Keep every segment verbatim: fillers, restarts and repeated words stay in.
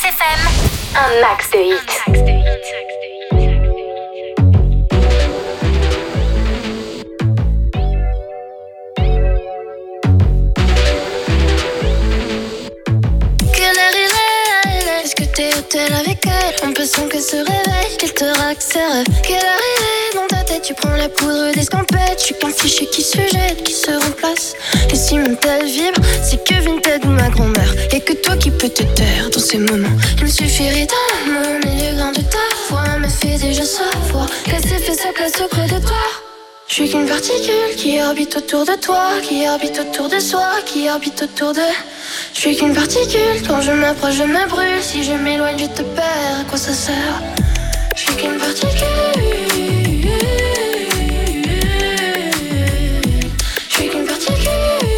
F M, un max de hits. Avec elle, un peu sans qu'elle se réveille, qu'elle te raque ses rêves. Qu'elle arrive dans ta tête, tu prends la poudre d'escampette. Je suis qu'un fichier qui se jette, qui se remplace. Et si mon tel vibre, c'est que Vinted ou ma grand-mère. Y'a que toi qui peux te taire dans ces moments. Il me suffirait d'un mot, mais le grain de ta voix me fait déjà savoir qu'elle s'est fait sa place auprès de toi. Je suis qu'une particule qui orbite autour de toi, qui orbite autour de soi, qui orbite autour de... Je suis qu'une particule, quand je m'approche je me brûle. Si je m'éloigne je te perds, à quoi ça sert? Je suis qu'une particule. Je suis qu'une particule.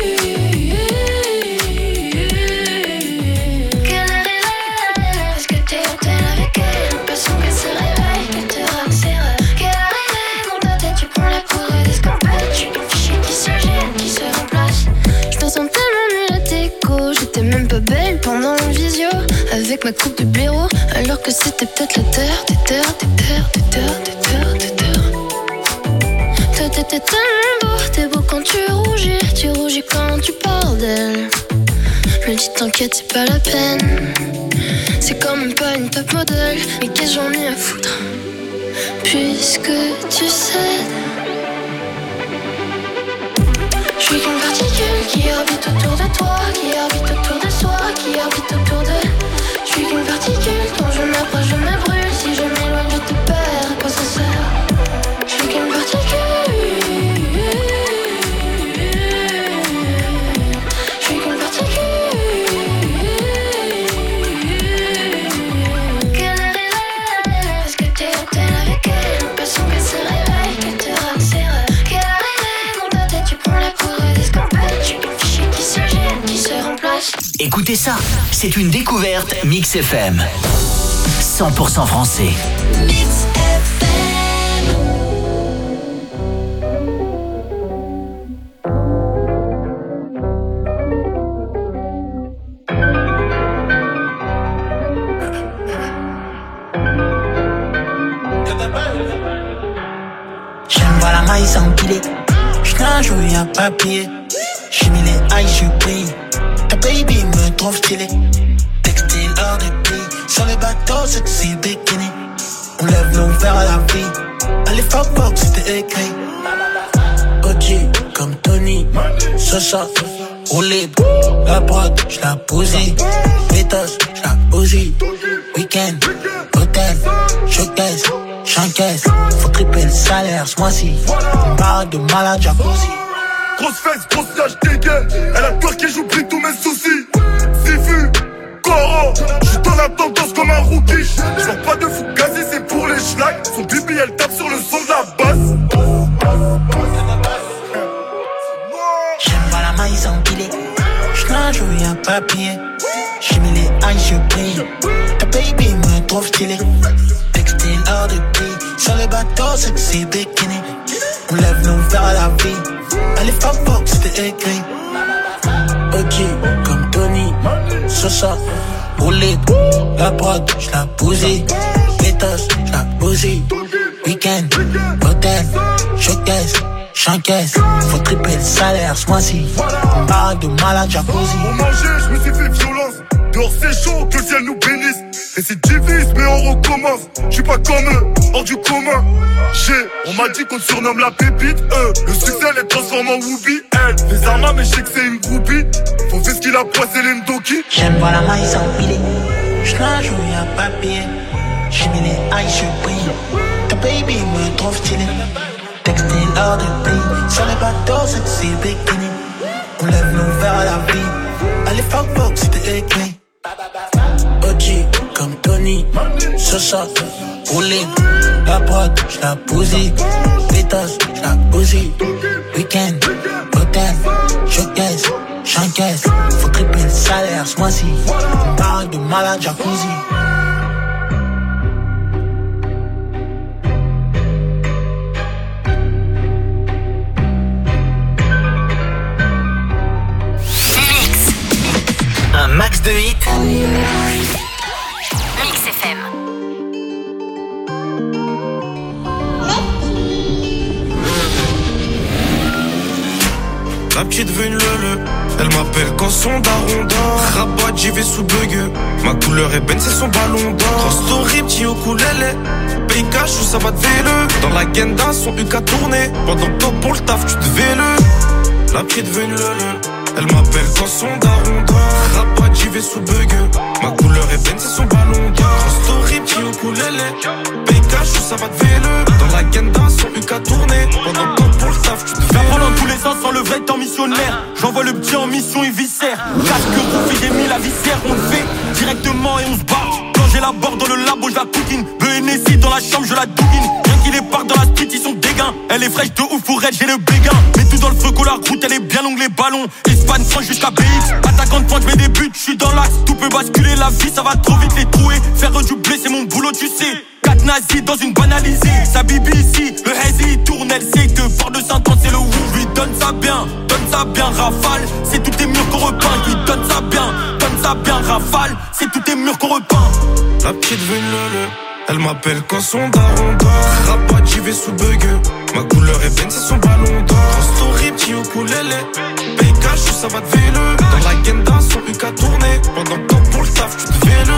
Qu'elle arrive, parce que t'es hôtel avec elle. Un peu sans qu'elle se réveille, qu'elle te raque ses rêves. Qu'elle arrive, dans ta tête tu prends la poudre d'escampette. Je suis qu'un fichier qui se jette, qui se remplace. Je me sens tellement nulle à tes côtes. J'étais même pas belle pendant le visio avec ma coupe de blaireau, alors que c'était peut-être la terre, tes terres, tes terres, tes terres, tes terres, tes terres. Toi t'étais tellement beau, t'es beau quand tu rougis, tu rougis quand tu parles d'elle. Je me dis t'inquiète c'est pas la peine, c'est quand même pas une top modèle, mais qu'est-ce que j'en ai à foutre, puisque tu sais. Je suis qu'une particule qui orbite autour de toi, qui orbite autour de soi, qui orbite autour de... Je suis qu'une particule, quand je m'approche je me brûle. Si je m'éloigne je te perds, à quoi ça sert? Je suis qu'une particule. Je suis qu'une particule. Qu'elle arrive, parce que t'es hôtel avec elle. Un peu sans qu'elle se réveille, qu'elle te raque ses rêves. Qu'elle arrive, dans ta tête tu prends la poudre d'escampette. Je suis qu'un fichier qui se jette, qui se remplace. Écoutez ça, c'est une découverte Mix F M. cent pour cent français. Mix F M. J'aime voir la maille s'empiler. J'suis un jouet à papier. J'ai mis les eyes, je brille. Ta baby me trouve stylé. Textile hors de prix. Sur le bateau, sexy bikini. On lève nos verres à la vie. Allez, fuck box, c'était écrit. O G, comme Tony. Sosa, roulé. La prod, j'la posée. Pétos, j'la posée. Weekend, hôtel, showcase, j'encaisse. Faut tripper le salaire ce mois-ci. Une barre de malade, jacuzzi. Grosse fesse, grosse tâche dégaine. Elle a peur que j'oublie tous mes soucis. Sifu, Coro, j'suis dans la tendance comme un rookie. J'vends pas de fou gazé, c'est pour les schlags. Son bibi, elle tape sur le son de la basse. J'aime voir la maille s'empiler. J'suis un jouet à papier. J'ai mis les eyes, je brille. Ta baby me trouve stylé. Textile hors de prix. Sur le bateau, sexy bikini. On lève nos verres à la vie. Allez, fuck box, c'était écrit. O G, comme Tony. Sosa, roulé. La prod, j'la posée. Pétos, j'la posée. Weekend, hôtel, showcase, j'encaisse. Faut tripper le salaire ce mois-ci. Une barre de malade, jacuzzi. Pour manger, j'me suis fait violence. Dehors c'est chaud, que le ciel nous bénisse. Et c'est divise, mais on recommence. J'suis pas comme eux, hors du commun. J'ai, on m'a dit qu'on surnomme la pépite, eux. Le succès les transforme en Whoopi, elle. Les armes, mais j'sais que c'est une groupie. Faut faire ce qu'il a poissé les Ndoki. J'aime voir la maille s'empiler. J'la joué à papier. J'ai mis les eyes, je brille. Ta baby me trouve stylé. Textile hors de prix. Sur les bateaux, sexy bikini. On lève nos verres à la vie. Allez, fuck box, c'était écrit. O G, comme Tony. Sosa, roulé. La prod, j'la posée. Pétos, j'la posée. Weekend, hôtel, showcase, j'encaisse. Faut tripper le salaire ce mois-ci. Une barre de malade, jacuzzi. Un max de hits. M. La petite veut une lele, elle m'appelle quand son daron dort. Rabat, j'y vais sous bug. Ma couleur est ben, c'est son ballon d'or. Cross story, petit au coulélé. Paye cash ou ça va te véle. Dans la genda, son U K tourné. Pendant que toi pour le taf, tu te véle. La petite veut une lele, elle m'appelle quand son daron dort. Rabat, j'y vais sous bug. Ma couleur est ben, c'est son ballon d'or. Cross story, petit au coulélé. Paye cash ou ça va te véle. Dans la genda, son U K tourné. Pendant que toi pour le taf, tu te véle. J'apprends dans tous les sens sans le vrai temps missionnaire. J'envoie le petit en mission et viscère. Casque rouge, j'ai mis la viscère. On le fait directement et on se barre. Quand j'ai la barre dans le labo, je la coquine. Le N S I dans la chambre, je la douine. Rien qu'il est part dans la street, ils sont dégains. Elle est fraîche de ouf pour elle, j'ai le béguin. Mets tout dans le feu, la route, elle est bien longue, les ballons. Espagne, France jusqu'à B X. Attaquant de pointe, je mets des buts, je suis dans l'axe. Tout peut basculer, la vie, ça va trop vite les trouer. Faire du blé, c'est mon boulot, tu sais. Quatre nazis dans une banalisée. Sa bibi ici, le hazy il tourne, elle sait que fort de cinq ans c'est le ouf. Lui donne ça bien, donne ça bien, rafale. C'est tous tes murs qu'on repeint. Lui donne ça bien, donne ça bien, rafale. C'est tous tes murs qu'on repeint. La petite veut une lele, elle m'appelle quand son daron dort. Rabat, j'y vais sous bug. Ma couleur est ben, c'est son ballon d'or. Story, petit au coulélé. Paye cash ou ça va te véle. Dans la genda, son U K tourné. Pendant que toi pour le taf, tu te véle.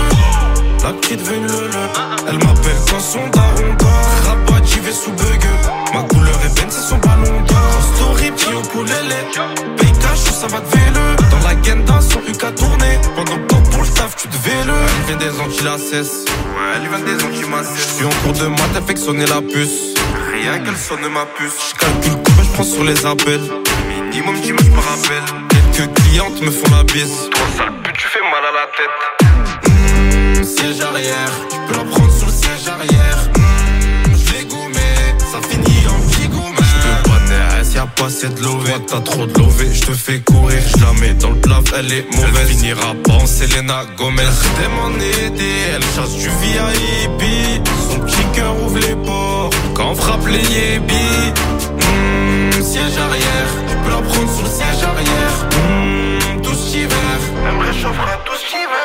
La petite veut une lele, elle m'appelle quand son daron dort. Rabat, j'y vais sous bug. Ma couleur est ben, c'est son ballon d'or. Story, petit au coulélé. Paye cash ou ça va te véle. Dans la genda, son U K tourné. Pendant que toi pour le taf, tu te véle. Elle vient des Antilles, la cesse. Ouais, elle vient des Antilles, ma cesse. J'suis en cours de maths, elle fait que sonner la puce. Rien qu'elle sonne ma puce. J'calcule combien j'prends sur les appels. Minimum dix mots, j'me rappelle. Quelques clientes me font la bise. Trois sales putes, tu fais mal à la tête. Mmh, siège arrière, tu peux la prendre sur le siège arrière. Mmh, j'l'ai goumé, ça finit en petit goumé. J'peux pas naître, y'a pas assez de lové. Toi t'as trop de lové, j'te fais courir. J'la mets dans le plat, elle est mauvaise. Elle finira pas en Selena Gomez. J't'aime en aider, elle chasse du V I P. Son petit cœur ouvre les portes quand on frappe les yébis. Mmh, siège arrière, tu peux la prendre sur le siège arrière. Mmh, douce hiver, elle me réchauffera douce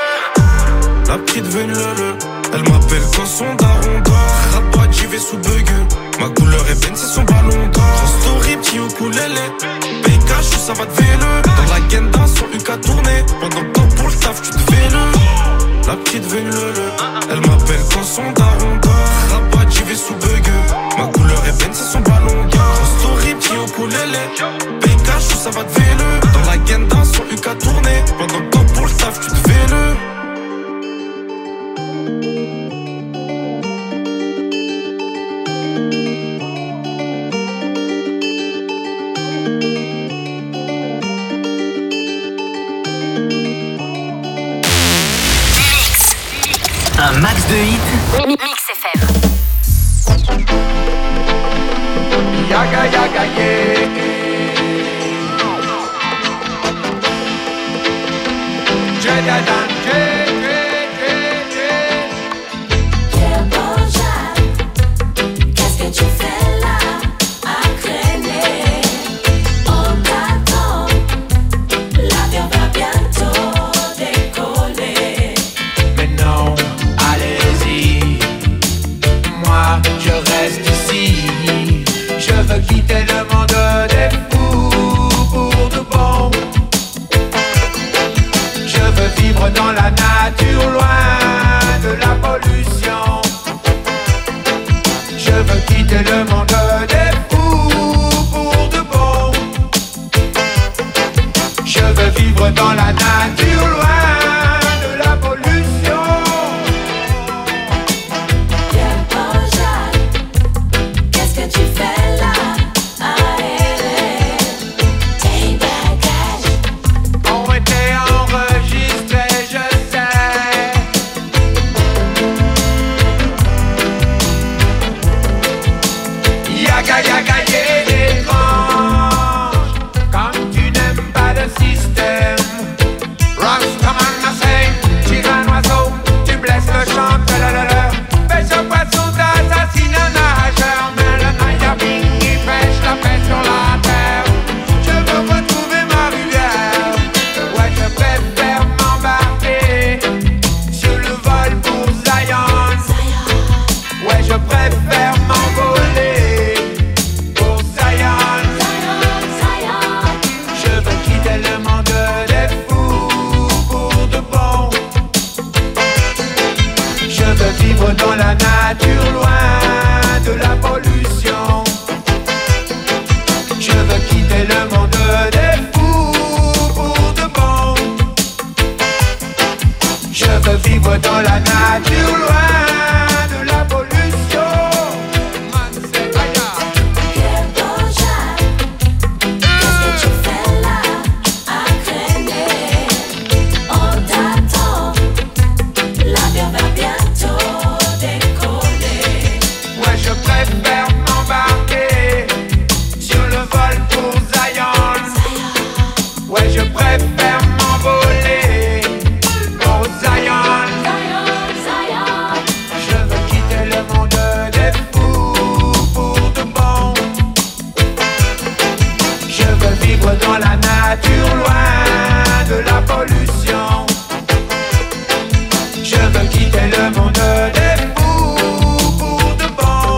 hiver. La petite veut une lele, elle m'appelle quand son daron dort. Rabat, j'y vais sous bug. Ma couleur est ben, c'est son ballon d'or. Story, petit au coulélé. Paye cash ou ça va te véle. Dans la genda, son U K tourné. Pendant que toi pour le taf, tu te véle. La petite veut une lele, elle m'appelle quand son daron dort. Rabat, j'y vais sous bug. Ma couleur est ben, c'est son ballon d'or. Story, petit au coulélé. Paye cash ou ça va te véle. Dans la genda, son U K tourné. Pendant que toi pour le taf, tu te véle. Un max de hits. Mix F M. Yaga yaga yeah. Jadadan yeah, yeah, yeah, yeah. Quel beau Jacques, qu'est-ce que tu fais là à traîner au bâton? L'avion va bientôt décoller. Mais non, allez-y. Moi, je reste ici. Je veux quitter le monde des fous pour de bon. Je veux vivre dans la nature, loin de la pollution. Je veux quitter le monde des fous pour de bon. Je veux vivre dans la nature, loin de la pollution. Quel beau Jacques, qu'est-ce que tu fais là à errer? Tes bagages ont été enregistrés, je sais. Yaga yaga yeah, étrange. Comme tu n'aimes pas le système, Rockstar quitter le monde des fous pour de bon. Je veux vivre dans la nature, loin de la pollution. Je veux quitter le monde des fous pour de bon. Je veux vivre dans la nature, loin de la pollution. Dans la nature, loin de la pollution. Je veux quitter le monde des fous pour de bon.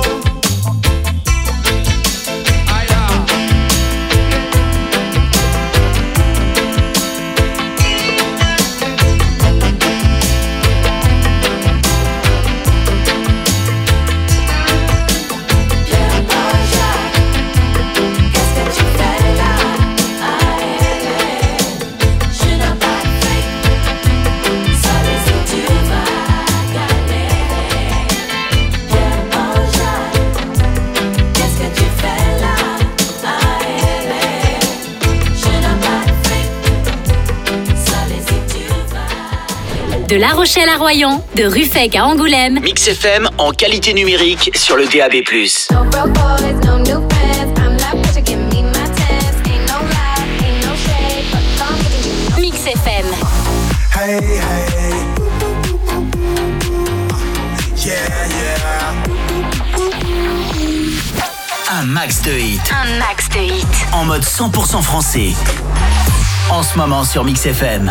De La Rochelle à Royan, de Ruffec à Angoulême. Mix F M en qualité numérique sur le D A B plus. No broke boys, no new friends. I'm not pressure, give me my test. Ain't no lie, ain't no shade, but I'm giving you no. Mix F M. Hey, hey. Yeah, yeah. Un max de hits. Un max de hits. En mode cent pour cent français. En ce moment sur Mix F M.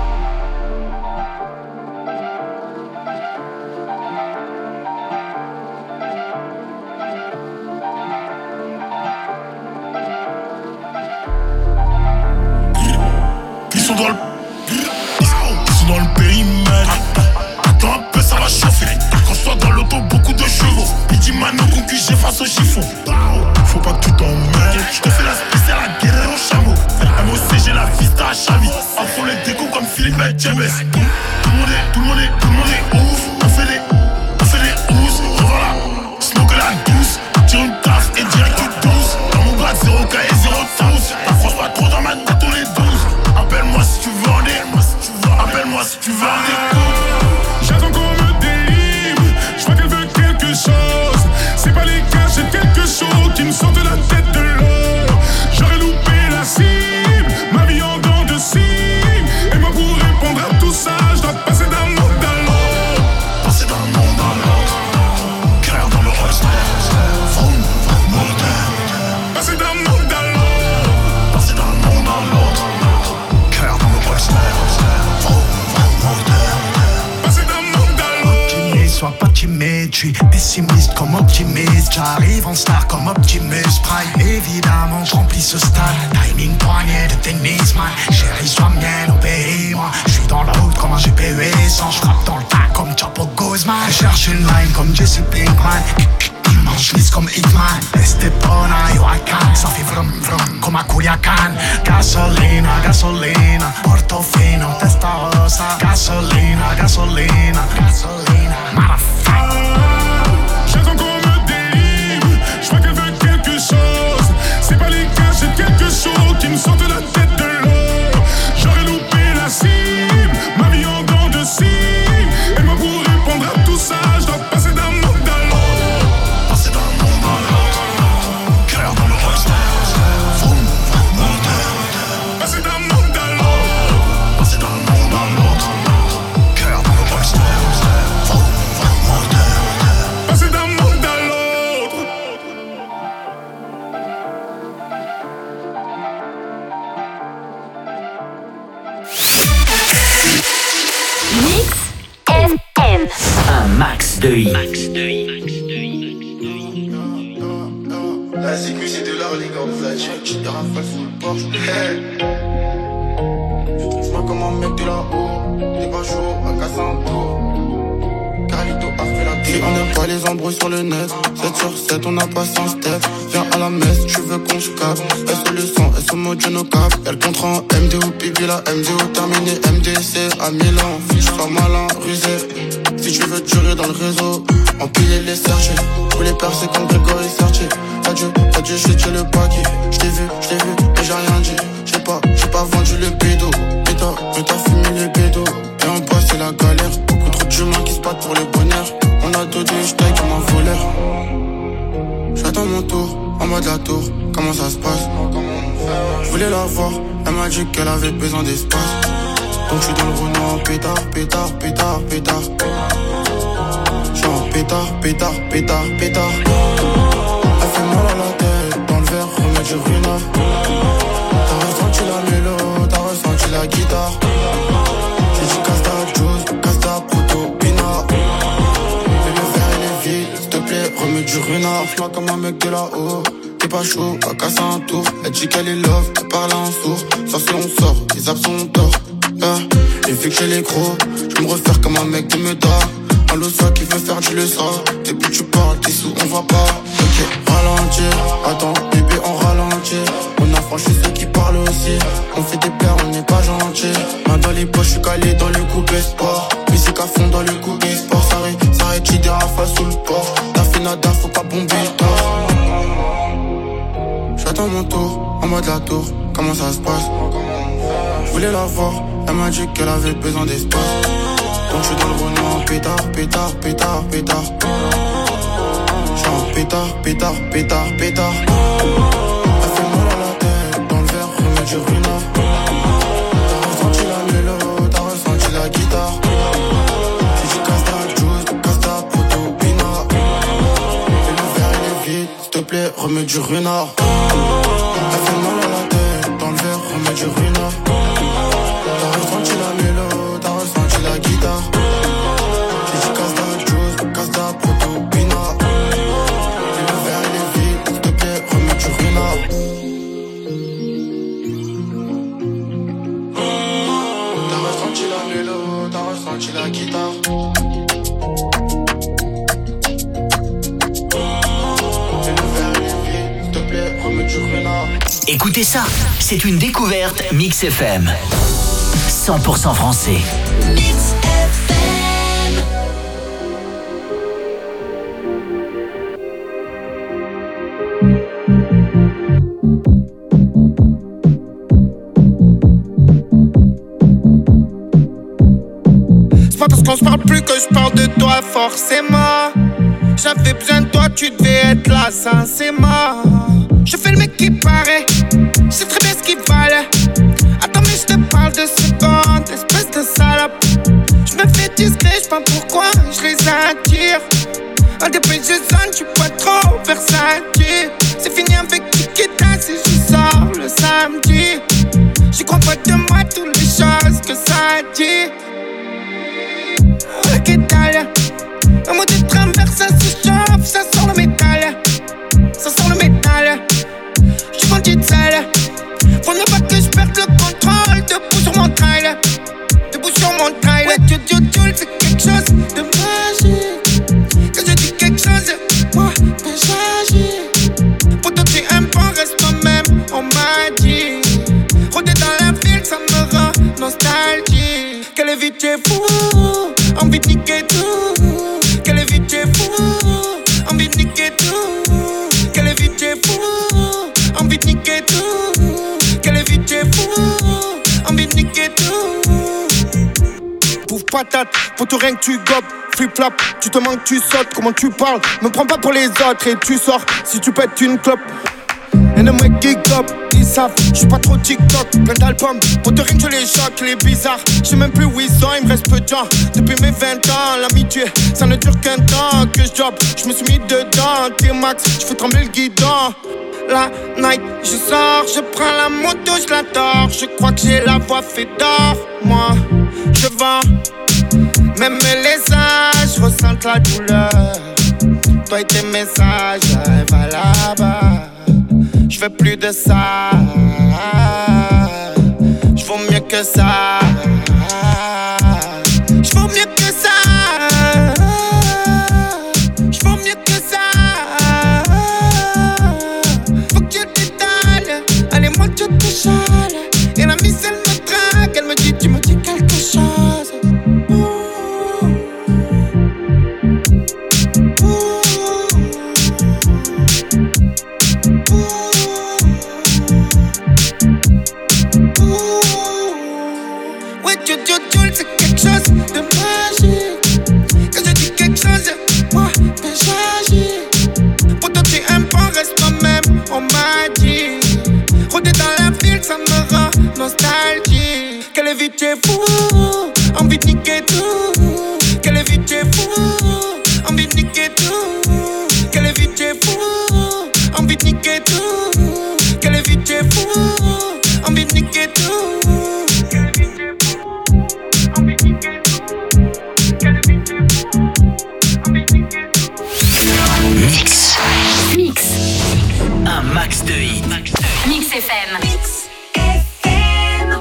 Ils sont dans le... Ils sont dans le périmètre. Attends un peu, ça va chauffer. Quand je sois dans l'auto, beaucoup de chevaux. Pidi Mano, concu, j'ai face au chiffon. Faut pas que tu t'emmêles. Je te fais la spéciale, la guerre au chameau. M O C, j'ai la vista à Chavi. En fond les décos comme Philippe et James. Tout le monde est, tout le monde est, tout le monde est ouf. On fait des, on fait des housses. Revoilà, smoke la douce. Tire une taf et direct tu douce. Dans mon grade, zéro K et zéro tous. T'approches pas trop dans ma tête, tous les douze. Appelle-moi si tu veux en dire. Appelle-moi si tu veux en dire. J'attends qu'on me délivre. Je vois qu'elle veut quelque chose. C'est pas les cas, j'ai quelque chose qui me sort de la tête de l'eau. J'aurais loupé la cible, ma vie en dents de cible. Et moi pour répondre à tout ça, je dois passer d'un monde à l'autre. Passer d'un monde à l'autre. Cœur dans le reste. Vroom, vroom, moteur. Passer d'un monde à l'autre. Passer d'un monde à l'autre. Cœur dans le reste. Vroom, vroom, moteur. Passer d'un monde à l'autre. Optimiste, sois pas timide, je suis pessimiste comme optimiste. J'arrive en star comme Optimus Prime. Évidemment, je remplis ce stade. Timing poignet de tennis, man. Chérie, sois mienne, obéis-moi. Je suis dans la route comme un G P U sans. Je frappe dans le tas comme Chapo Guzman. Je cherche une line comme Jesse Pinkman. Je lisse comme Hitman. Estepona, yo I can. Ça fait vrum vrum comme à Culiacan. Gasolina, gasolina. Portofino, testarossa. Gasolina, gasolina. Gasolina, motherfucker. J'attends qu'on me délivre. Je vois qu'elle veut quelque chose. C'est pas les cas, j'ai quelque chose qui me sort de la tête de l'eau. J'aurais loupé la cible, ma vie en dents de cible. Et moi pour répondre à tout ça, je dois passer d'un monde à l'autre. Passer d'un monde à l'autre. Cœur dans le reste. Vroom, vroom, moteur. Passer d'un monde à l'autre. Passer d'un monde à l'autre. Cœur dans le reste. pas les embrouilles sur le net. sept sur sept, on n'a pas sans step. Viens à la messe, tu veux qu'on se capte. S le sang, S au mode no cap. Y'a le contrat en M D O, pipi la M D O terminé. M D C à Milan, fiche sois malin, rusé. Si tu veux durer dans le réseau, empiler les sergés. Pour les percer comme Grégory Sertier. Adieu, adieu, j'ai tué le paquet. J't'ai vu, j't'ai vu, mais j'ai rien dit. J'ai pas, j'ai pas vendu le bédo. Mais t'as, mais t'as fumé les bédos. Et en bas c'est la galère. Beaucoup trop d'humains qui se battent pour le bonheur. On a deux deux, j'taille comme un voleur. J'attends mon tour, en mode la tour. Comment ça se passe? J'voulais la voir, elle m'a dit qu'elle avait besoin d'espace. Donc j'suis dans le Renault, pétard, pétard, pétard, pétard. J'suis en pétard, pétard, pétard, pétard. Elle fait mal à la tête, dans le verre, remets du ruina. T'as ressenti la mélo, t'as ressenti la guitare. J'ai dit casse ta juice, casse ta proto, pina. Fais le verre, il est vide, s'il te plaît, remets du ruina. J'suis comme un mec de là-haut. T'es pas chaud, va casser un tour. Elle dit qu'elle est love, elle parle en sourd. Ça c'est on sort, les absents ont tort. Yeah. Et vu que j'ai les gros, je me refaire comme un mec de Meda. Un losa qui veut faire du leçon. Et puis tu parles, t'es sous, on va pas. Ok, ralentir, attends, bébé on ralentit. On a franchi ceux qui parlent aussi. On fait des paires, on n'est pas gentil. Main dans les poches, je suis calé dans le coupé sport. Musique à fond dans le coupé sport. Ça arrête, ça arrête, j'ai des rafales sous le port. T'as fait nada, faut pas bomber le tort. J'attends mon tour, en mode la tour, comment ça se passe? J'voulais la voir, elle m'a dit qu'elle avait besoin d'espace. Donc j'suis dans le Renault, pétard, pétard, pétard, pétard. J'suis en pétard, pétard, pétard, pétard. Elle fait mal à la tête, dans le verre, remets du ruina. T'as ressenti la mélo, t'as ressenti la guitare. J'ai dit casse ta juice, casse ta proto, pina. Fais le verre, il est vide, s'il te plaît, remets du ruina. Elle fait mal à la tête, dans le verre, remets du ruina. T'as ressenti la mélo, t'as ressenti la guitare. J'ai dit casse ta juice, casse ta proto, pina. Fais le verre, il est vide, s'il te plaît, remets du ruina. T'as ressenti la mélo, t'as ressenti la guitare. Fais le verre, il est vide, s'il te plaît, remets du ruina. Écoutez ça, c'est une découverte Mix F M. cent pour cent français. Mix F M. C'est pas parce qu'on se parle plus que je parle de toi forcément. J'avais besoin de toi, tu devais être là, ça c'est mort. Je fais le mec qui paraît, je sais très bien ce qu'il fallait. Attends mais je te parle de secondes, espèce de salope. Je me fais discret, je sais pas pourquoi je les attire. Un des pays je zone, je suis pas trop versatile. C'est fini avec Tikita si je sors le samedi. J'y crois pas de moi toutes les choses que ça dit. Ok t'as un mot de travers, ça se chauffe, ça sent le métal. Ça sent le métal. J'suis vendu de sale. Faut ne pas que je perde le contrôle. Debout sur mon trail. Debout sur mon trail. Ouais, tu tu tu c'est quelque chose de magique. Quand je dis quelque chose, moi, ben j'agis. Pourtant tu aimes pas, reste toi-même, on m'a dit. Rôder dans la ville, ça me rend nostalgique. Quelle vie t'es fou, envie de niquer tout. Quelle vie t'es fou, envie de niquer tout. Quelle vie t'es fou, envie de niquer tout. Quelle vie t'es fou, envie de niquer tout. Pouf patate, pour tout rien que tu gobes. Flip-flop, tu te manques, tu sautes. Comment tu parles, me prends pas pour les autres. Et tu sors, si tu pètes une clope. Et les mecs qui gobent, ils savent, j'suis pas trop TikTok. Plein d'albums, pour te rien que je les choque. Les bizarres, j'sais même plus où ils sont. Il me reste peu de gens, depuis mes vingt ans. L'amitié, ça ne dure qu'un temps. Que je job, j'me suis mis dedans. T-Max, j'fais trembler le guidon. La night, je sors, je prends la moto, je la dors. Je crois que j'ai la voix fait d'or. Moi, je vends, même les âges ressentent la douleur. Toi et tes messages, va là-bas. Je veux plus de ça. Je vaux mieux que ça. Je vaux mieux que ça. Je est vite, t'es fou, envie de niquer tout. Qu'elle est vite, t'es fou, envie de niquer tout. Qu'elle est vite, t'es fou, envie de niquer tout. Qu'elle est vite, t'es fou, envie de niquer tout. Mix. Mix. Un max de hits. Mix F M. Mix F M.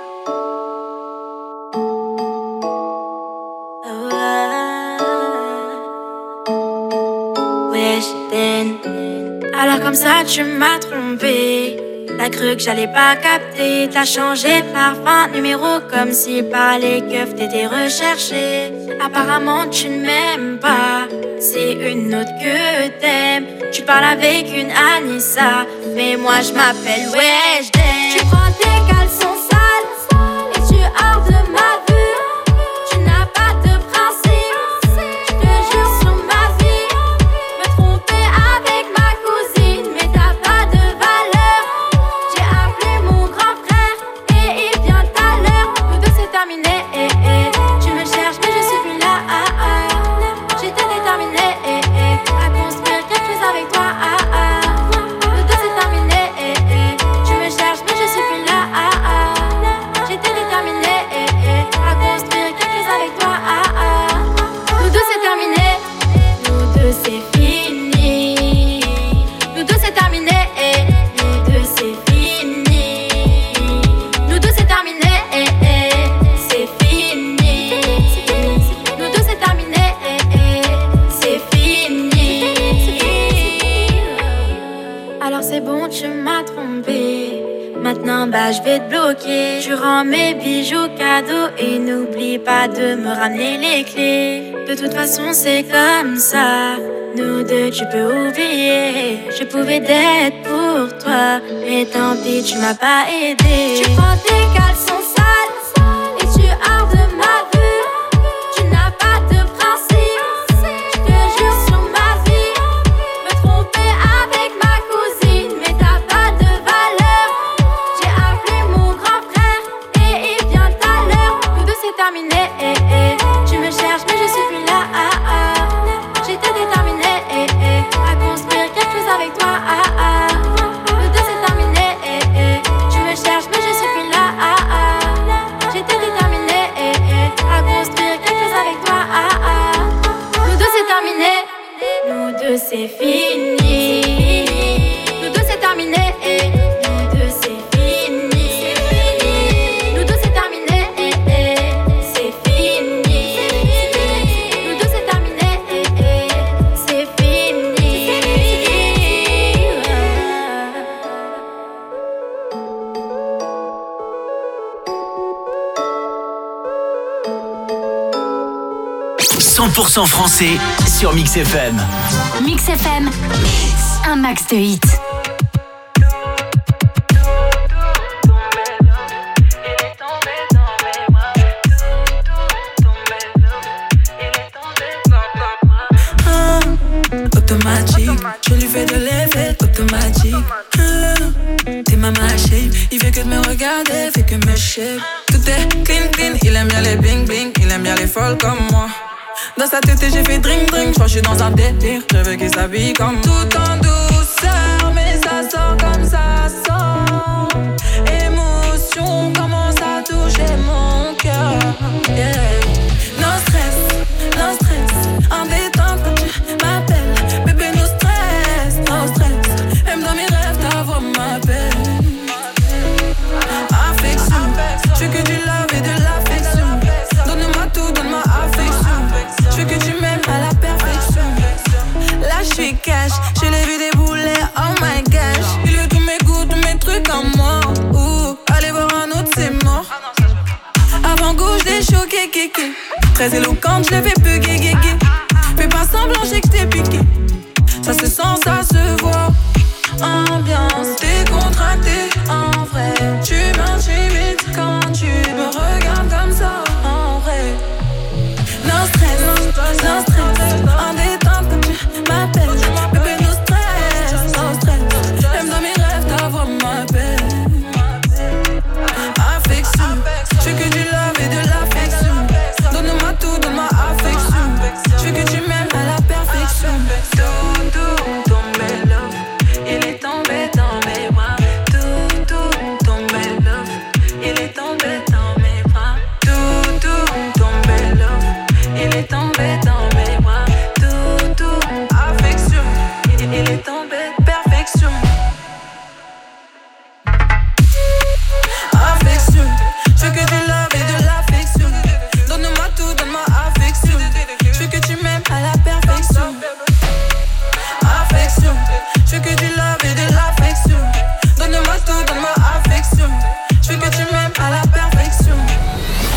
Wesh, Ben. Alors comme ça tu m'as trompé. T'as cru que j'allais pas capter. T'as changé de parfum, numéro comme si par les keufs t'étais recherché. Apparemment tu ne m'aimes pas, c'est une autre que t'aimes. Tu parles avec une Anissa, mais moi je m'appelle Weshden. Tu prends tes caleçons sales et tu hors de ma vue. Tu n'as pas de principe, je te jure sur ma vie. Me tromper avec ma cousine, mais t'as pas de valeur. J'ai appelé mon grand frère et il vient tout à l'heure. Nous deux c'est terminé, eh, eh. Tu me cherches mais je suis plus là, ah, ah. J'étais déterminée, eh, eh, à construire quelque chose avec toi, ah, ah. Nous deux c'est terminé, eh, eh. Tu me cherches mais je suis plus là, ah, ah. J'étais déterminée, eh, eh, à construire quelque chose avec toi, ah, ah. Nous deux c'est terminé, nous deux c'est fini. Nous deux c'est terminé, eh. Nous deux c'est fini. Nous deux c'est terminé, eh, eh. C'est fini. Nous deux c'est terminé, eh, eh. C'est fini. Alors c'est bon, tu m'as trompé. Maintenant bah je vais te bloquer. Tu rends mes bijoux cadeaux et n'oublie pas de me ramener les clés. De toute façon c'est comme ça. Nous deux tu peux oublier. Je pouvais d'être pour toi, mais tant pis tu m'as pas aidé. Tu prends tes caleçons sales et tu hors de ma vue. Tu n'as pas de principe, je te jure sur ma vie. Me tromper avec ma cousine, mais t'as pas de valeur. J'ai appelé mon grand frère et il vient tout à l'heure. Nous deux c'est terminé, eh, eh. Tu me cherches mais je suis plus là, ah, ah. J'étais déterminée, eh, eh, à construire quelque chose avec toi, ah, ah. Nous deux c'est terminé, eh, eh. Tu me cherches mais je suis plus là, ah, ah. J'étais déterminée, eh, eh, à construire quelque chose avec toi, ah, ah. Nous deux c'est terminé, nous deux c'est fini. Nous deux c'est terminé, eh. Nous deux c'est fini. Nous deux c'est terminé, eh, eh. C'est fini. Nous deux c'est terminé, eh, eh. C'est fini. cent pour cent français sur Mix F M. Mix F M. Un max de hits. Ah, automatique, je lui fais de l'effet automatique. Ah, t'es ma shape, il fait que de me regarder, fait que me shape. Tout est clean clean, il aime bien les bling bling, il aime bien les folles comme moi. Dans sa tête j'ai fait drink drink, j'crois que j'suis dans un délire. Je veux qu'il s'habille comme tout en douceur, mais ça sort comme ça sort. Émotion commence à toucher mon cœur, yeah. No stress, no stress, en détente quand tu m'appelles. Bébé no stress, no stress, même dans mes rêves ta voix m'appelle. Affection, je veux que du love et de l'affection. Donne-moi tout, donne-moi affection. Je veux que tu m'aimes à la perfection. Là je suis cash, je l'ai vu débouler, oh my gosh. Il veut tous mes goûts, tous mes trucs en moi. Ouh, allez voir un autre c'est mort. Avant gauche des choqués, kéké. Très éloquente, je l'ai fait peu gay, gay, gay. Fais pas semblant, j'ai que t'ai piqué. Ça se sent, ça se voit. Ambiance décontractée, en vrai. Tu m'intimides quand tu me regardes comme ça, en vrai. No stress, no stress, en détente quand tu m'appelles. Bébé no stress, no stress, même dans mes rêves ta voix m'appelle. Affection, je veux que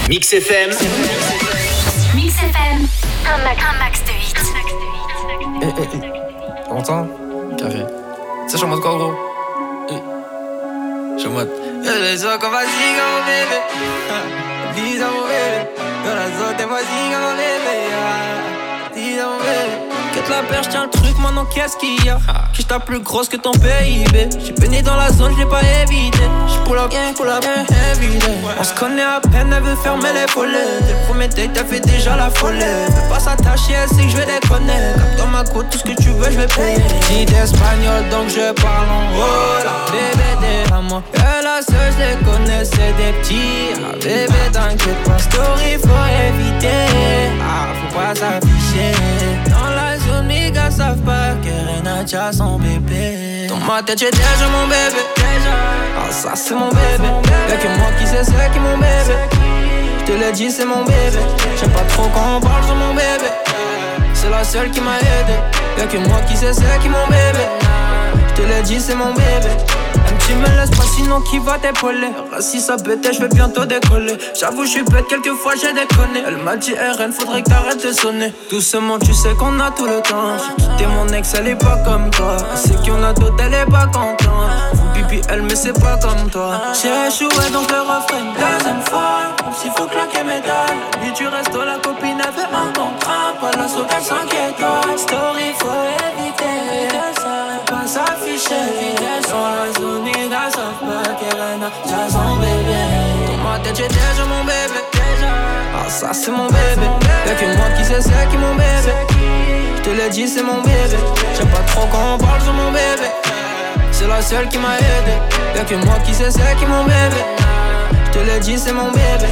Mix F M. Mix F M. Un max, un max de hits. Eh, eh, eh. T'entends? Carré. Tu sais, je suis en mode quoi, gros? Eh. Je suis en mode. Je suis comme vas-y, mon bébé. Dis à mon bébé. Dans la zone, t'es vas-y, mon bébé. Dis à mon bébé. Quête la perche, tiens le truc, maintenant qu'est-ce qu'il y a? J'suis ta plus grosse que ton P I B. J'suis baigné dans la zone, j'l'ai pas évité. J'pull up, pull up, everyday. On se connaît à peine, elle veut fermer les volets. Dès le premier date, elle fait déjà la folie. Veux pas s'attacher, elle sait que j'vais déconner. Comme dans ma côte, tout ce que tu veux, j'vais payer. Dis d'espagnol, donc je parle en hola. Bébé, t'es à moi. Et la seule, j'les connais, c'est des petits. Ah, bébé, t'inquiète pas, story, faut éviter. Ah, faut pas s'afficher. Dans la zone, mes gars savent pas que Renacha son bébé. Dans ma tête, j'ai déjà mon bébé. Ah, ça, c'est mon bébé. Y'a que moi qui sais, c'est qui mon bébé. J'te l'ai dit, c'est mon bébé. J'aime pas trop quand on parle sur mon bébé. C'est la seule qui m'a aidé. Y'a que moi qui sais, c'est qui mon bébé. J'te l'ai dit, c'est mon bébé. Un petit me laisse pas, sinon qui va t'épauler. Si ça pète, je vais bientôt décoller. J'avoue, je suis bête, quelquefois j'ai déconné. Elle m'a dit R N, faudrait que t'arrêtes de sonner. Doucement, tu sais qu'on a tout le temps. J'ai quitté mon ex, elle est pas comme toi. C'est qu'il y en a d'autres, elle est pas contente. Vous pipi, elle, mais c'est pas comme toi. J'ai échoué, donc le refrain une deuxième fois. Comme s'il faut claquer mes dalles. Lui, tu restes la copine, elle fait un contrat. Pas la sauce, elle s'inquiète. Story, faut éviter. Pas s'afficher. Dans la zone, les gars savent pas qu'elle a déjà son bébé. Dans ma tête, j'ai déjà mon bébé. Ah, ça, c'est mon bébé. Y'a que moi qui sais, c'est qui mon bébé. J'te l'ai dit, c'est mon bébé. J'aime pas trop quand on parle sur mon bébé. C'est la seule qui m'a aidé. Y'a que moi qui sais, c'est qui mon bébé. J'te l'ai dit, c'est mon bébé.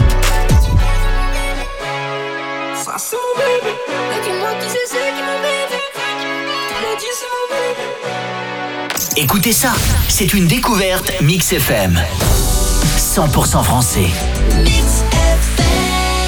Ça, c'est mon bébé. Y'a que moi qui sais, c'est qui mon bébé. J'te l'ai dit, c'est mon bébé. Écoutez ça, c'est une découverte Mix F M. cent pour cent français. Mix F M.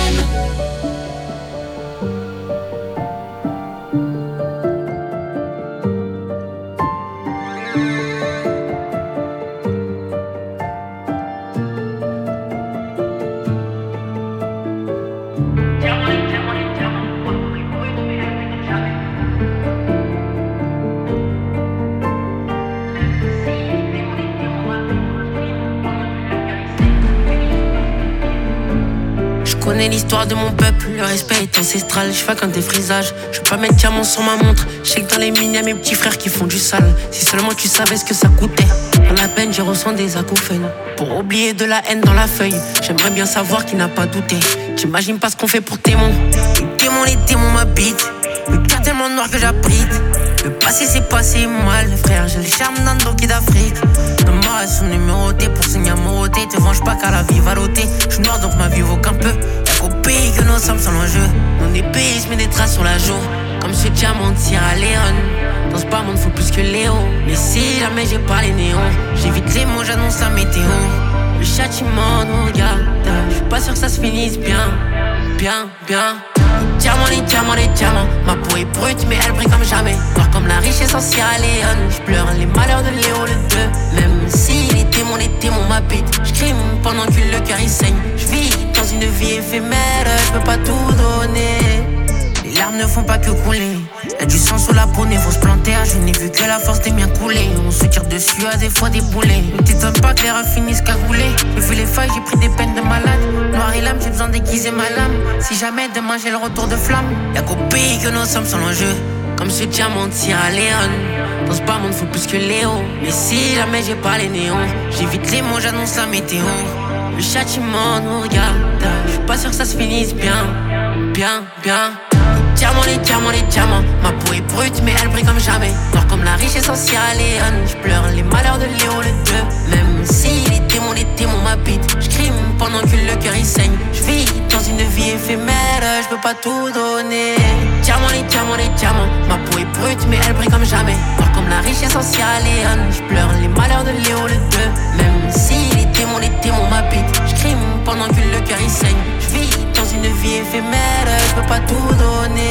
Je connais l'histoire de mon peuple, le respect est ancestral. Je fais qu'un défrisage, je veux pas mettre diamant sur ma montre. Je sais que dans les mines y'a mes petits frères qui font du sale. Si seulement tu savais ce que ça coûtait. Dans la peine je ressens des acouphènes. Pour oublier de la haine dans la feuille, j'aimerais bien savoir qui n'a pas douté. J'imagine pas ce qu'on fait pour témoin. Les démons, les démons m'habitent. Le cœur tellement noir que j'abrite. Le passé c'est passé mal, frère, j'ai le charme d'un doki d'Afrique. Dans ma race sont numérotés pour signer amoroté. Te venge pas qu'à la vie va l'ôter. J'suis noir donc ma vie vaut qu'un peu. Y'a qu'au pays que nous sommes sans l'enjeu. Non des pays, j'mets des traces sur la joue. Comme ce diamant de Sierra Leone. Dans ce bas monde faut plus que Léo. Mais si jamais j'ai pas les néons, j'évite les mots, j'annonce la météo. Le châtiment nous regarde. J'suis pas sûr que ça se finisse bien. Bien, bien. Diamant, les diamants, les diamants. Ma peau est brute mais elle brille comme jamais. Noir comme la richesse en Sierra Leone. J'pleure les malheurs de Léo le deux. Même si les démons, les démons m'habitent. J'crime pendant que le cœur il saigne. J'vis dans une vie éphémère, j'peux pas tout donner. Les larmes ne font pas que couler. Y'a du sang sous la peau, né faut se planter. Je n'ai vu que la force des miens couler. On se tire dessus à des fois des boulets. Ne t'étonne pas que les rats finissent cagoulés. J'ai vu les failles, j'ai pris des peines de malade. Noir et lame, j'ai besoin d'aiguiser ma lame. Si jamais demain j'ai le retour de flamme, y'a qu'au pays que nous sommes sans l'enjeu. Comme ce diamant de Sierra Leone. Dans ce bas monde faut plus que Léo. Mais si jamais j'ai pas les néons, j'évite les mots, j'annonce la météo. Le châtiment nous regarde. J'suis pas sûr que ça se finisse bien. Bien, bien. Diamant, les diamants, les diamants. Ma peau est brute mais elle brille comme jamais. Noir comme la richesse en Sierra Leone. J'pleure les malheurs de Léo le deux. Même si les démons, les démons m'habitent. J'crime pendant que le cœur il saigne. J'vis dans une vie éphémère, j'peux pas tout donner. Diamant, les diamants, les diamants. Ma peau est brute mais elle brille comme jamais. Noir comme la richesse en Sierra Leone. J'pleure les malheurs de Léo le deux. Même si les démons, les démons m'habitent. J'crime pendant que le cœur il saigne. J'vis dans une vie éphémère, j'peux pas tout donner.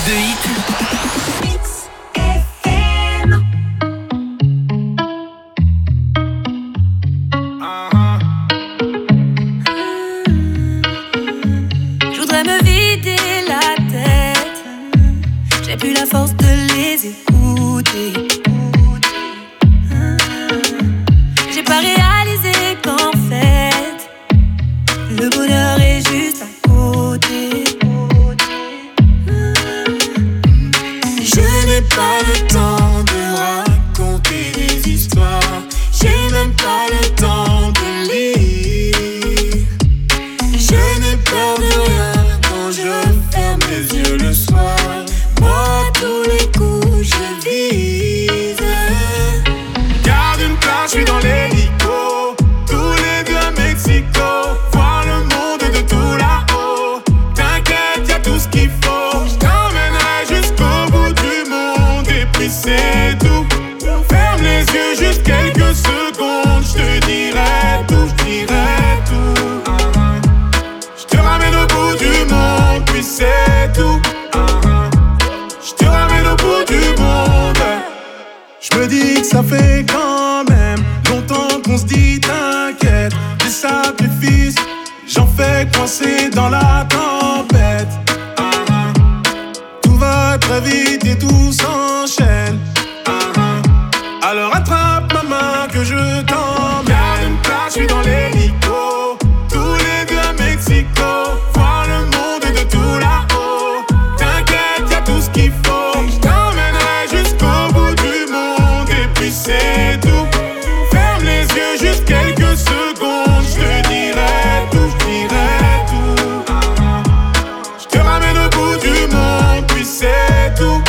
de hits. Je voudrais me vider la tête. J'ai plus la force de les écouter. J'ai pas réalisé qu'en fait le bonheur est juste à côté. Je n'ai pas le temps de raconter des histoires. J'ai même pas le temps de lire. Je n'ai peur de rien quand je ferme les yeux le soir. Moi, tous les coups, je vise. Garde une place, je suis dans l'hélico. Tous les deux à Mexico. Voir le monde de tout là-haut. T'inquiète, y'a tout ce qu'il faut. Je t'emmènerai jusqu'au bout du monde. Et puis c'est tout. Ferme les yeux juste quelques secondes. Je te dirai tout, je dirai tout. Je te ramène au bout du monde. Puis c'est tout. Je te ramène au bout du monde. Je me dis que ça fait quand même longtemps qu'on se dit t'inquiète. Des sacrifices, j'en fais coincer dans la tempête. Tout va très vite et tout s'enchaîne. Alors attrape ma main que je t'emmène. Garde une place, je suis dans l'hélico. Tous les deux à Mexico. Voir le monde de tout là-haut. T'inquiète, y'a tout ce qu'il faut. Je t'emmènerai jusqu'au bout du monde. Et puis c'est tout. Ferme les yeux juste quelques secondes. Je te dirai tout, je dirai tout. Je te ramène au bout du monde. Puis c'est tout.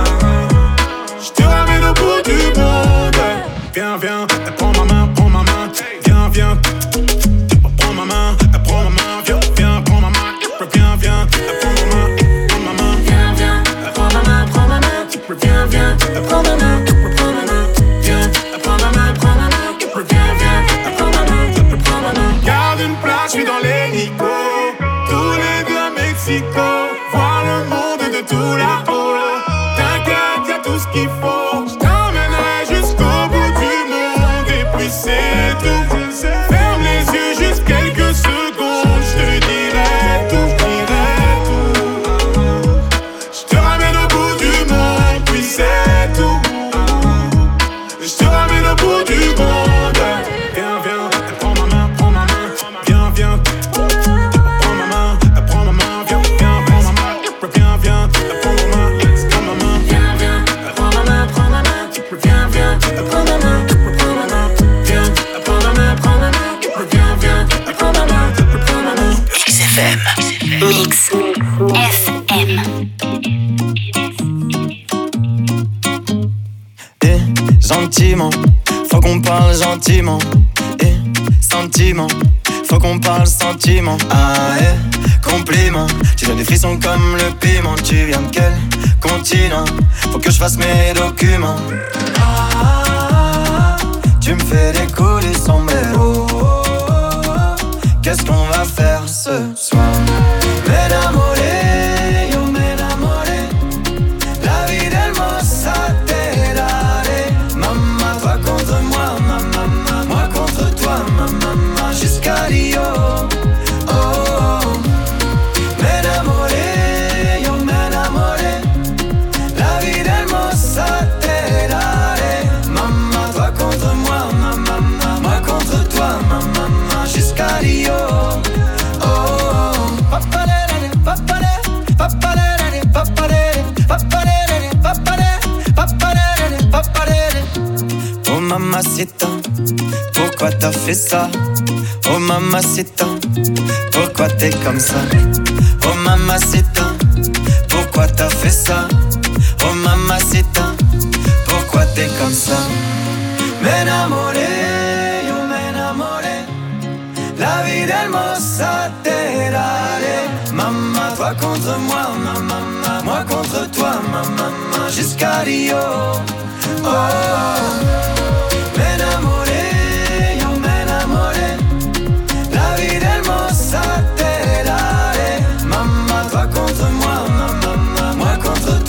Je te ramène au bout du monde. Viens, viens, prends ma main, prends ma main. Viens, viens, prends ma main, prends ma main. Viens, viens, prends ma main. Viens, viens, prends ma main, prends ma main. Viens, viens, prends ma main, prends ma main. Viens, viens, prends ma main, prends ma main. Viens, prends ma main, prends ma main. Viens, viens, prends ma main, prends ma main. Garde une place, je suis dans l'hélico. Tous les deux à Mexico. Voir le monde de tout là-haut. T'inquiète, y'a tout ce qu'il faut. Je t'emmènerai jusqu'au bout du monde. Et puis c'est tout. Ferme les yeux juste quelques secondes. Je te dirai tout, je dirai tout. Je te ramène au bout du monde. Puis c'est tout. Je te ramène au bout du monde. Viens, viens, prends ma main, prends ma main. Viens, viens, prends ma main, prends ma main. Viens, viens, prends ma main. Viens, viens, prends ma main, prends ma main. Viens, viens, prends ma main, prends ma main. Viens, viens, prends ma main, prends ma main. Viens, prends ma main, prends ma main. Viens, viens, prends ma main, prends ma main. Mix F M. Mix F M. Eh, gentiment, faut qu'on parle gentiment. Eh, sentiment, faut qu'on parle sentiment. Ah, eh, compliment, tu donnes des frissons comme le piment. Tu viens de quel continent? Faut que je fasse mes documents. Ah, tu me fais décoller son mélo. Qu'est-ce qu'on va faire ce soir? M'enamoré, yo m'enamoré. La vie del mossa te daré. Maman, toi contre moi, maman, moi contre toi, maman, jusqu'à Rio. Oh, oh. M'enamoré, yo m'enamoré. La vie del mossa te daré. Maman, toi contre moi, maman, moi contre toi, maman, jusqu'à Rio. Oh, oh. Papalere, papalere, papalere, papalere, papalere, papalere, papalere, papalere. Oh mamacita, pourquoi t'as fait ça? Oh mamacita, pourquoi t'es comme ça? Oh mamacita, pourquoi t'as fait ça? Oh mamacita, pourquoi t'es comme ça? M'enamoré, yo m'enamoré. La vie del mossa te daré. Maman, toi contre moi, maman, moi contre toi, maman, jusqu'à Rio. Oh, oh. M'enamoré, yo m'enamoré. La vie del mossa te daré. Maman, toi contre moi, maman, moi contre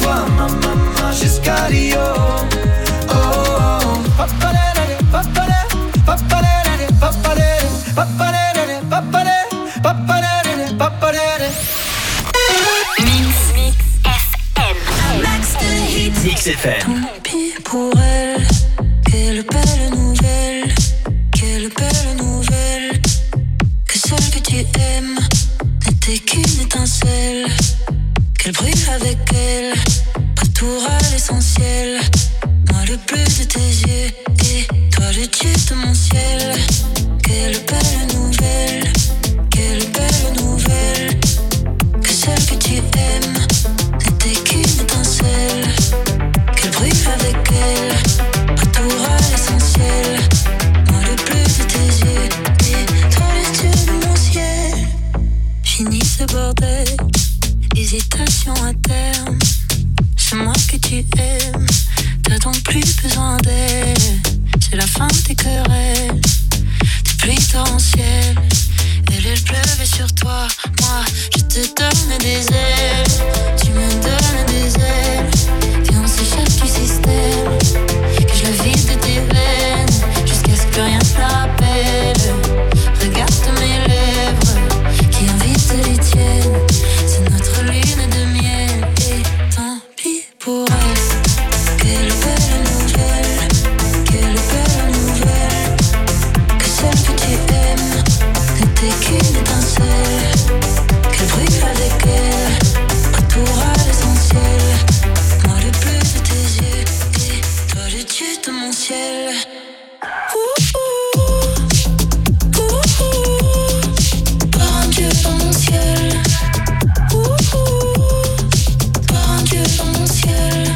M. Tant pis pour elle, quelle belle nouvelle, quelle belle nouvelle, que celle que tu aimes n'était qu'une étincelle, qu'elle brûle avec elle, retour à l'essentiel, moi le bleu de tes yeux et toi le dieu de mon ciel, quelle belle nouvelle, quelle belle nouvelle, que celle que tu aimes n'était qu'une étincelle, qu'elle brûle avec elle, retour à l'essentiel, moi le bleu de tes yeux et toi le dieu de mon ciel. Fini ce bordel, hésitation à terme, c'est moi que tu aimes, t'as donc plus besoin d'elle, c'est la fin des querelles, des pluies torrentielles, elle elle pleuvait sur toi, moi je te donne des ailes, tu me donnes des ailes, viens on s'échappe du système, que je la vide de tes veines, jusqu'à ce que rien ne la rappelle, regarde mes lèvres, qui invitent les tiennes, c'est notre lune de miel, et tant pis pour elle. Quelle belle nouvelle, quelle belle nouvelle, que celle que tu aimes n'était qu'une étincelle, qu'elle brûle avec elle, retour à l'essentiel, moi le bleu de tes yeux et toi le dieu de mon ciel. Ouh, ouh, ouh, ouh, par un dieu dans mon ciel. Ouh, ouh, par un dieu dans mon ciel.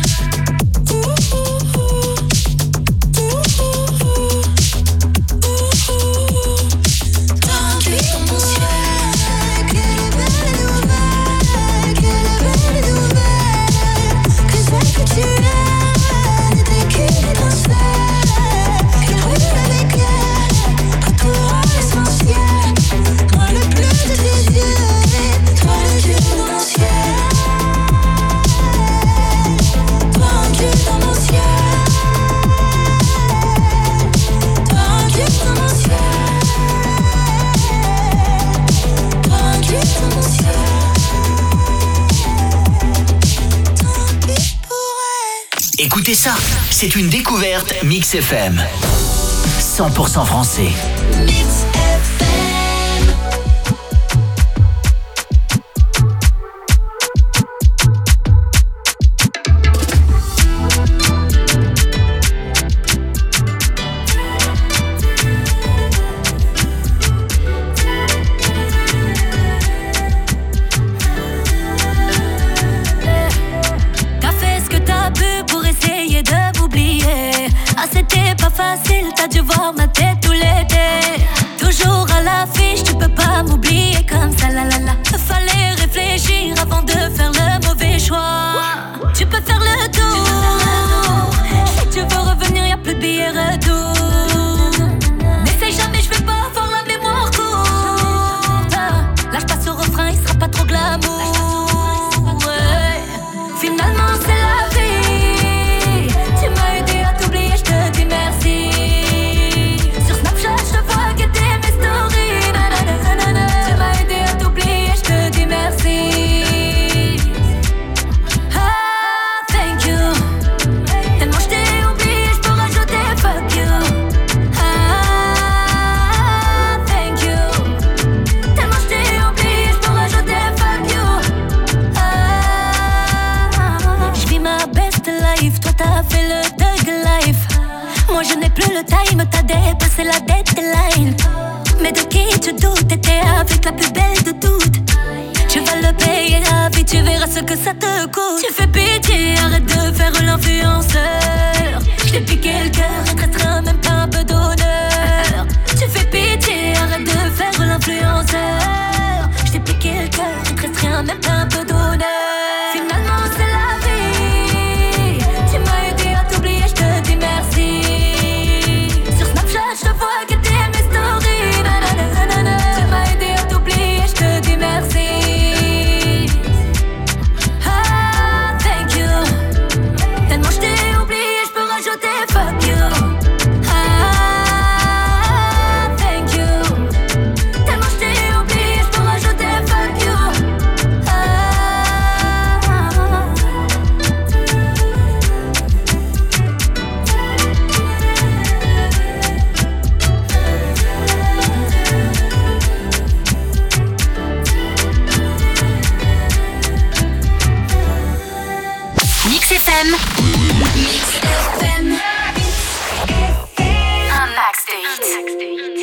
Écoutez ça, c'est une découverte Mix F M. cent pour cent français. Mix F M. Facile, t'as dû voir ma tête tout l'été. Toujours à l'affiche, tu peux pas m'oublier comme ça, la la la. Fallait réfléchir avant de faire le mauvais choix. Tu peux faire le tour. Si tu veux revenir, y'a plus de billets retour. N'essaye jamais, je vais pas avoir la mémoire courte. Là, je passe au refrain, il sera pas trop glamour. Ouais. Finalement, c'est la vie. Tu m'as aidé à t'oublier, je te dis merci. Sur Snapchat, je te vois guetter mes stories. Nanana. Tu m'as aidé à t'oublier, je te dis merci. Ah, thank you. Tellement je t'ai oublié, je peux rajouter fuck you. Ah, thank you. Tellement je t'ai oublié, je peux rajouter fuck you. Ah, je vis ma best life, toi t'as fait le thug life. Moi je n'ai plus le time, t'as dépassé la deadline. Mais de qui tu doutes, t'étais avec la plus belle de toutes. Tu vas le payer à vie, tu verras ce que ça te coûte. Tu fais pitié, arrête de faire l'influenceur. Je t'ai piqué le cœur, et traiterai même pas un peu d'honneur. Tu fais pitié, arrête de faire l'influenceur. Je t'ai piqué le cœur, et traiterai même pas un peu d'honneur. Finalement c'est la vie. Tu m'as aidé à t'oublier, je te dis merci. Sur Snapchat, je te vois guetter mes stories. Nanana. Tu m'as aidé à t'oublier, je te dis merci. Ah, thank you. Tellement je t'ai oublié, je peux rajouter fuck you. Ah, M. Mix F M. Un max de hits.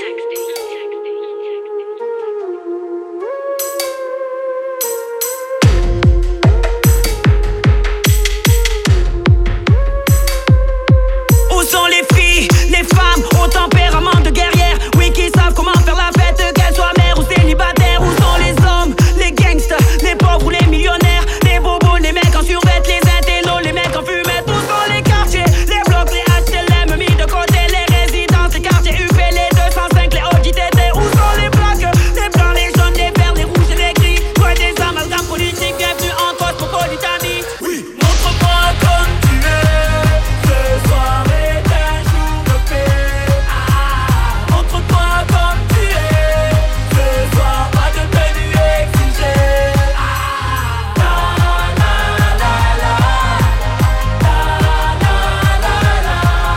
Où sont les filles, les femmes au tempérament de guerrière? Oui, qui savent comment faire la fête, qu'elles soient mères ou célibataires. Où sont les hommes, les gangsters, les pauvres ou les millionnaires? Les bobos, les mecs en survêt, les intellos, les mecs en fumette. Où sont les quartiers, les blocs, les H L M mis de côté, les résidences, les quartiers U P, les deux cent cinq, les O J T T. Où sont les plaques, les blancs, les jaunes, les verts, les rouges et les gris? Loin des amalgames politiques, bienvenue en cosmopolitanie. Oui, montre-moi comme tu es, ce soir est un jour de paix. Ah, montre-toi comme tu es, ce soir pas de tenue exigée. Ah, la la la la, la la la la, la la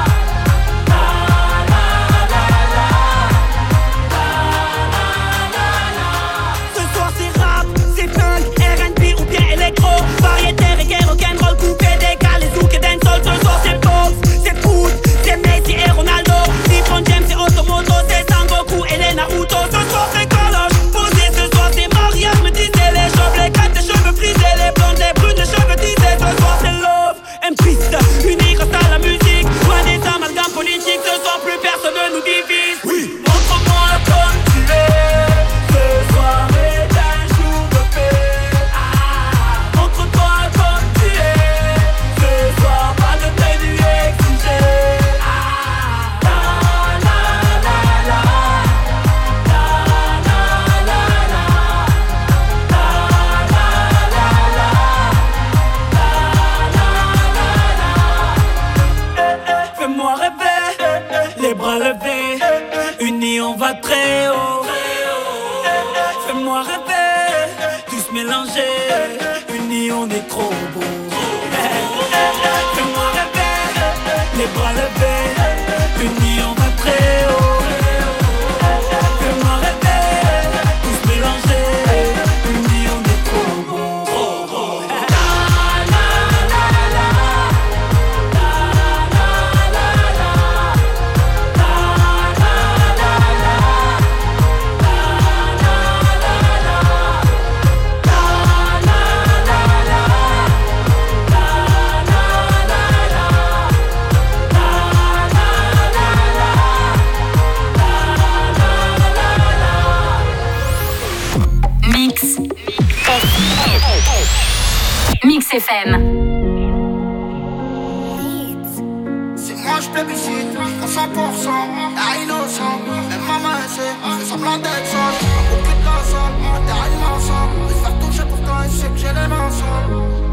la la. Ce soir c'est rap, c'est funk, R and B ou bien électro, variété, reggae, rock'n'roll, coupé, décalé, zouk et dancehall. Ce soir c'est box, c'est foot, c'est Messi et Ronaldo, LeBron James et Automoto, c'est Sangoku et les Naruto. Ce soir c'est Kaloche, posé, ce soir c'est mariage, me disaient les chauves, les quatre, les cheveux frisés, les blondes, les brunes, les cheveux tissés. Ce soir c'est love, and peace, unis grâce à la musique, loin des amalgames politiques. Ce soir plus personne ne nous divise. Oui, montre-moi comme tu es, ce soir est un jour de paix. Ah, montre-toi comme tu es, ce soir pas de tenue exigée. Ah, la la la la, la la la la, la la la la. Fais-moi rêver, les bras levés, unis on va très haut. Fais-moi rêver, tous mélangés, unis on est trop beau. Fais-moi rêver, les bras levés, unis on va très haut. Fais-moi rêver, tous mélangés, unis on est trop beau. Trop beau. La la la la, la la la la, la la la la, la Mix Mix F M. C'est moi je plébiscite, à cent pour cent, à innocent. Même maman elle sait, je fais semblant d'être seul. Un coup de cul de la salle, un derrière l'ensemble. Je vais faire toucher pour toi et je sais que j'ai les mains seules.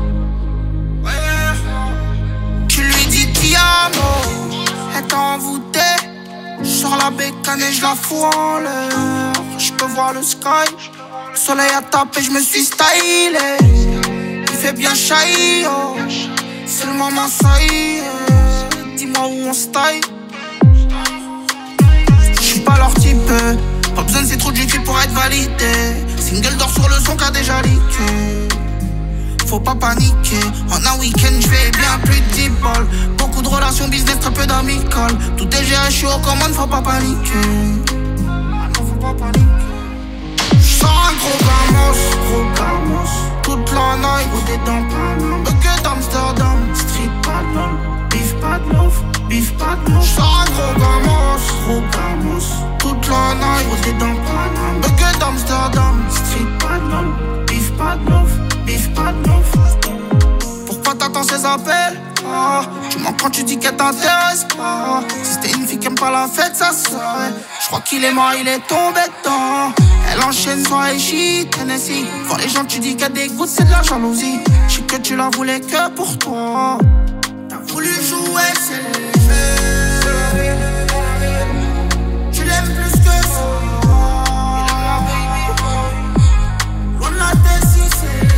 Ouais. Tu lui dis ti amo, elle t'a envoûté. Je sors la bécane et je la fous en l'air. Je peux voir le sky, le soleil a tapé, je me suis stylé. Il fait bien chahi, oh. C'est le moment, ça y est. Dis-moi où on se taille. J'suis pas leur type, pas besoin de ces trous de G Q pour être validé. Single d'or sur le son qu'a déjà leaké. Faut pas paniquer, en un week-end j'fais bien plus de dix balles. Beaucoup de relations business, très peu d'amical. Tout est G H, aux commandes, faut pas paniquer. Non, faut pas paniquer. J'sors un gros gamos, gros gamos. Toute la night, au dedans Paname. Bucket d'Amsterdam, street pas de lol. Beef pas de love, beef pas de love. J'sors un gros gamos, gros gamos. Toute la night, au dedans Paname. Bucket d'Amsterdam, street pas de lol. Beef pas de love, beef pas de love. Pourquoi t'attends ces appels? Ah, tu mens quand tu dis qu'elle t'intéresse pas. Si c'était une fille qui aime pas la fête, ça serait. J'crois qu'il est mort, il est tombé dedans. Elle enchaîne soirée shit, Tennessee. Quand les gens tu dis qu'il y a des gouttes, c'est de la jalousie. J'sais que tu la voulais que pour toi. T'as voulu jouer, c'est léger. Tu l'aimes plus que ça. Il aime la baby. Loin de la tête si c'est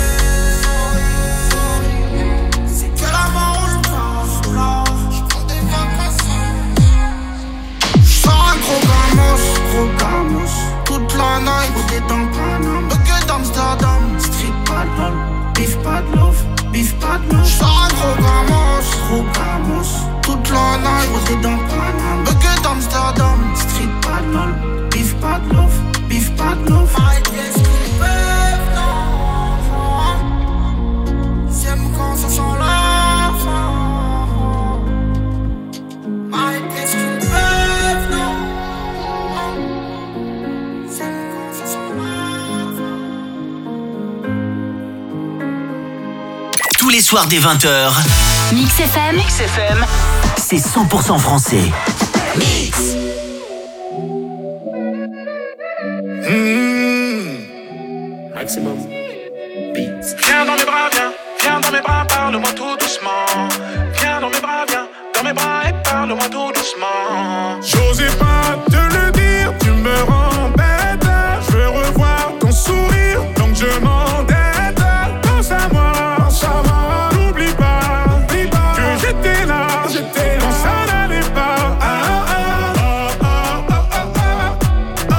gros gamos, toute la night, au dedans Paname. Bucket d'Amsterdam, street pas de lol. Beef pas de love, beef pas de love. J'sors un gros gamos. les soirs dès vingt heures. Mix F M. Mix F M, c'est cent pour cent français. Mix. Mmh. Maximum Beats. Viens dans mes bras, viens, viens dans mes bras, parle-moi tout doucement. Viens dans mes bras, viens, dans mes bras et parle-moi tout doucement. J'osais pas te le dire, tu me rends bête. Je veux revoir ton sourire, donc je m'endette. Pense à moi, pense à moi. N'oublie pas, n'oublie pas que j'étais là, j'étais là quand ça n'allait pas. Ah, ah, ah, ah, ah,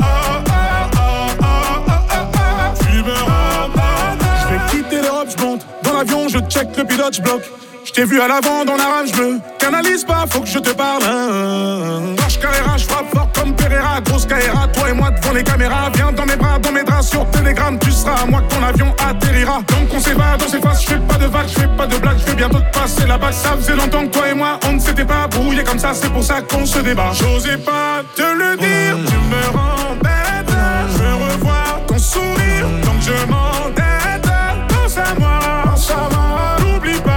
ah, tu me rends bête. Je vais quitter l'Europe, je monte dans l'avion, je check le pilote, je bloque. Je t'ai vu à l'avant dans la rame, je me canalise pas, faut que je te parle. Hein. Marche Carrera, je frappe fort comme Pereira. Grosse Carrera, toi et moi devant les caméras. Viens dans mes bras, dans mes draps, sur Telegram. Tu seras à moi que ton avion atterrira. Donc on s'évade, on s'efface, je fais pas de vagues, je fais pas de blagues. Je vais bientôt te passer la bague. Ça faisait longtemps que toi et moi, on ne s'était pas brouillé comme ça. C'est pour ça qu'on se débat. J'osais pas te le dire, tu me rends bête. Je veux revoir ton sourire, donc je m'endette. Pense à moi, pense à moi. N'oublie pas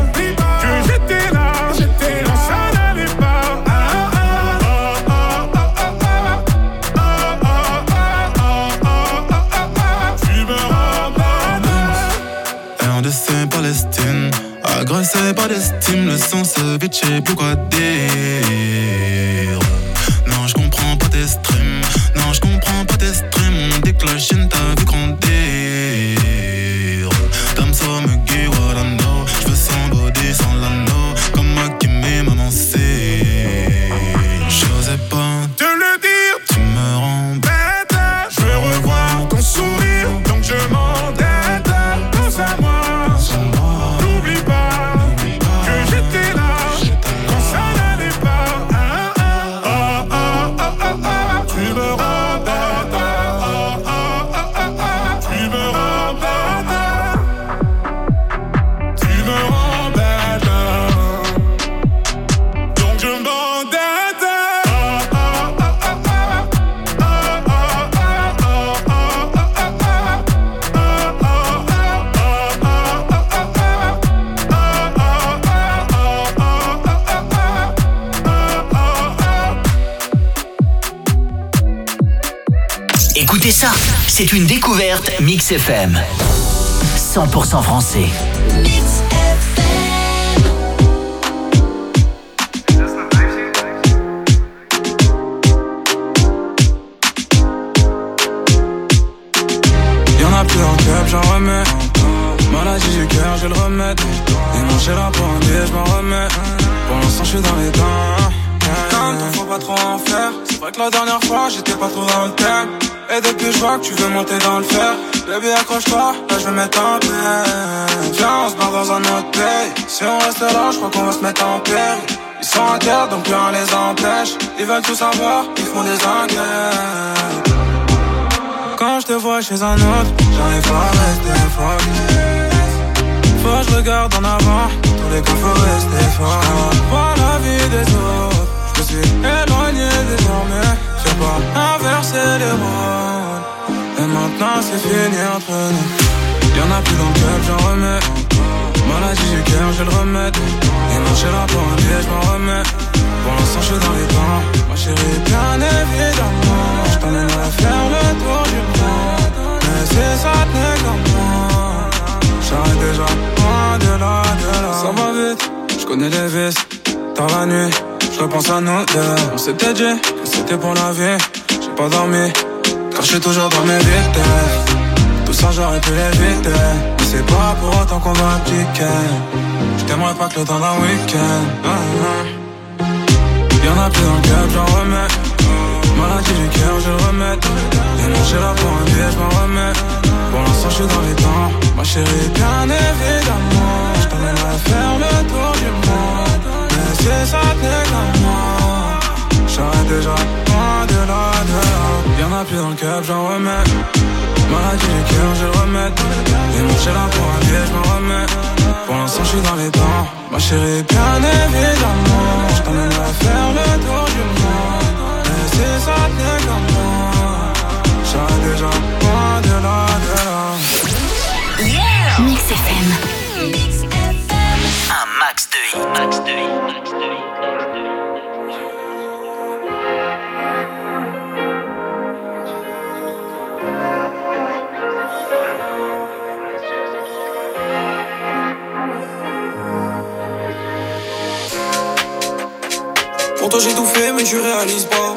Palestine, agressé par l'estime, le sang se vide, je sais plus quoi dire. Non, je comprends pas tes streams, non, je comprends pas tes streams. On dit que la Chine t'a vu grandir. Damso me guille, what I know. Je veux son body, sans l'anneau, comme Hakimi, maman c'est. J'osais pas te le dire, tu me rends bête. Je veux revoir ton sourire, donc je m'endette. Pense à moi. Écoutez ça, c'est une découverte Mix F M. cent pour cent français. Mix F M. Y'en a plus en club, j'en remets. Maladie du cœur, je le remets. Et mon chéra pour un billet, je m'en remets. Pour l'instant, je suis dans les temps. Quand faut pas trop en faire. C'est vrai que la dernière fois, j'étais pas trop dans le thème. Et depuis je vois que tu veux monter dans le fer. Baby accroche-toi, là je vais mettre en paix. Viens on se barre dans un autre pays. Si on reste là, je crois qu'on va se mettre en péril. Ils sont en guerre donc plus rien les empêche. Ils veulent tout savoir, ils font des enquêtes. Quand je te vois chez un autre, j'arrive pas à rester focus. Faut que je regarde en avant, tous les cas faut rester fort. Je vois la vie des autres, je me suis éloigné désormais. J'ai pas inversé les rôles. Et maintenant c'est fini entre nous. Y'en a plus dans le club, j'en remets. Maladie du cœur, je le remets. Et mon chéra pour un billet, je m'en remets. Pour l'instant je suis dans les temps. Ma chérie, bien évidemment, je t'emmènerai faire le tour du monde. Mais si ça tenait comme moi, j'arrête déjà loin de là, de là. Ça va vite, je connais les vices. Dans la nuit, je repense à nous deux. On s'était dit que c'était pour la vie. J'ai pas dormi, car je suis toujours dans mes vitesses. Tout ça j'aurais pu l'éviter, mais c'est pas pour autant qu'on va appliquer. Je t'aimerais pas que le temps d'un week-end. uh-huh. Y'en a plus dans le club, j'en remets. Maladie du cœur, je le remets. Et mon chéra pour un billet, je m'en remets. Pour l'instant je suis dans les temps. Ma chérie, bien évidemment, je t'emmènerai faire le tour du monde. Mais si ça tenait comme moi, j'arrête déjà loin de là, de là. Y'en a plus dans le club, j'en remets. Maladie du cœur, je le remets. Et mon chéra pour un billet, je m'en remets. Pour l'instant je suis dans les temps. Ma chérie, bien évidemment, je t'emmènerai faire le tour du monde. Mais si ça tenait comme moi, j'arrête déjà loin de là, de là. Yeah! Mix F M. Mix de hit. Pour toi j'ai tout fait mais tu réalises pas.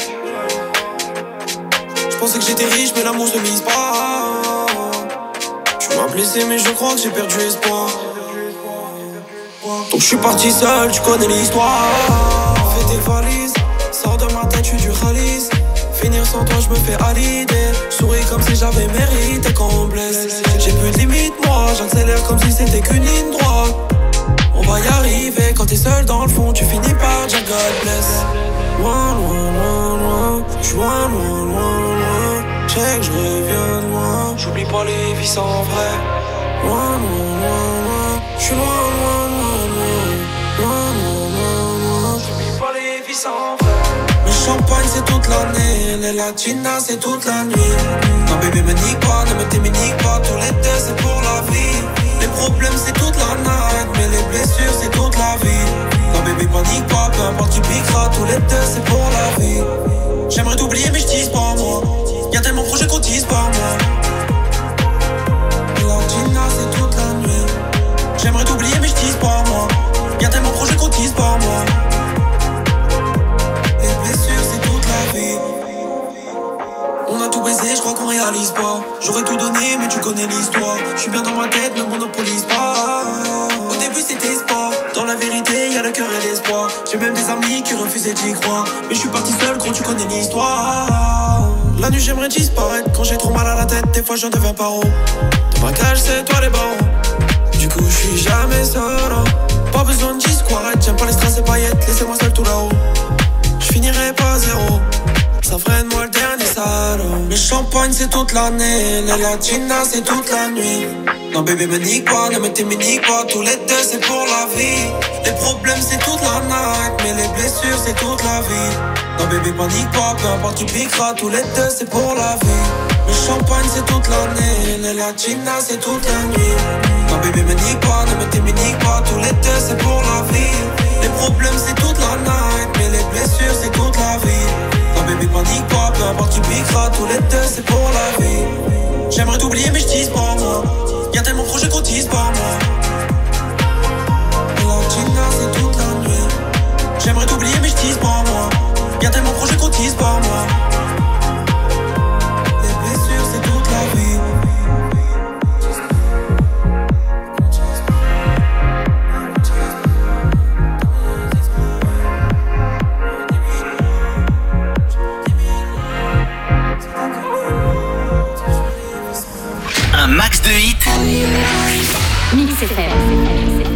Je pensais que j'étais riche mais l'amour se mise pas. Tu m'as blessé mais je crois que j'ai perdu espoir. Donc je suis parti seul, tu connais l'histoire. Fais tes valises, sors de ma tête, je suis du Khalis. Finir sans toi je me fais à l'idée. Souris comme si j'avais mérité quand on blesse. J'ai plus de limite moi, j'accélère comme si c'était qu'une ligne droite. On va y arriver, quand t'es seul dans le fond, tu finis par dire God bless. Loin, loin, loin, loin, j'suis loin, loin, loin, loin. Check, j'reviens de loin, j'oublie pas les vies sans vrai. Loin, loin, loin, loin, j'suis loin, loin, loin, loin. Loin, loin, loin, loin, j'oublie pas les vies sans vrai. Le champagne c'est toute l'année, les latinas c'est toute la nuit. Non bébé me nique pas, ne me t'éminique pas, tous les deux c'est pour la vie. Les problèmes c'est toute la night, mais les blessures c'est toute la vie. Non bébé panique pas, peu importe tu piqueras, tous les deux c'est pour la vie. J'aimerais t'oublier mais j'tise pas moi, y'a tellement de projets qu'on tise pas moi. La Gina c'est toute la nuit. J'aimerais t'oublier mais j'tise pas moi, y'a tellement de projets qu'on tise pas moi. Les blessures c'est toute la vie. On a tout baisé, je crois qu'on réalise pas. J'aurais tout donné, mais tu connais l'histoire. Je suis bien dans ma tête, ne monopolise pas. Au début c'était sport. Dans la vérité, y'a le cœur et l'espoir. J'ai même des amis qui refusaient d'y croire. Mais je suis parti seul, gros, tu connais l'histoire. La nuit j'aimerais disparaître. Quand j'ai trop mal à la tête, des fois j'en deviens paro. Ton braquage c'est toi les barons. Du coup je suis jamais seul. Pas besoin de disquarette. J'aime pas les strass et paillettes. Laissez-moi seul tout là-haut. Je finirai pas zéro. Ça freine moi le dernier salaud. Le champagne c'est toute l'année, les latinas c'est toute la nuit. Non bébé me nique pas, ne me t'éminique pas, tous les deux c'est pour la vie. Les problèmes c'est toute la night, mais les blessures c'est toute la vie. Non bébé panique pas, peu importe tu piqueras, tous les deux c'est pour la vie. Le champagne c'est toute l'année, les latinas c'est toute la nuit. Non bébé me nique pas, ne me t'éminique pas, tous les deux c'est pour la vie. Les problèmes c'est toute la night, mais les blessures c'est toute la vie. Non bébé panique pas, peu importe tu piqueras, tous les deux c'est pour la vie. J'aimerais t'oublier mais j'tise pas moi, y'a tellement de projets qu'on tise pas moi. La Gina c'est toute la nuit. J'aimerais t'oublier mais j'tise pas moi, y'a tellement de projets qu'on tise pas moi. Les blessures c'est toute la vie. Un max de hits. Mix F M.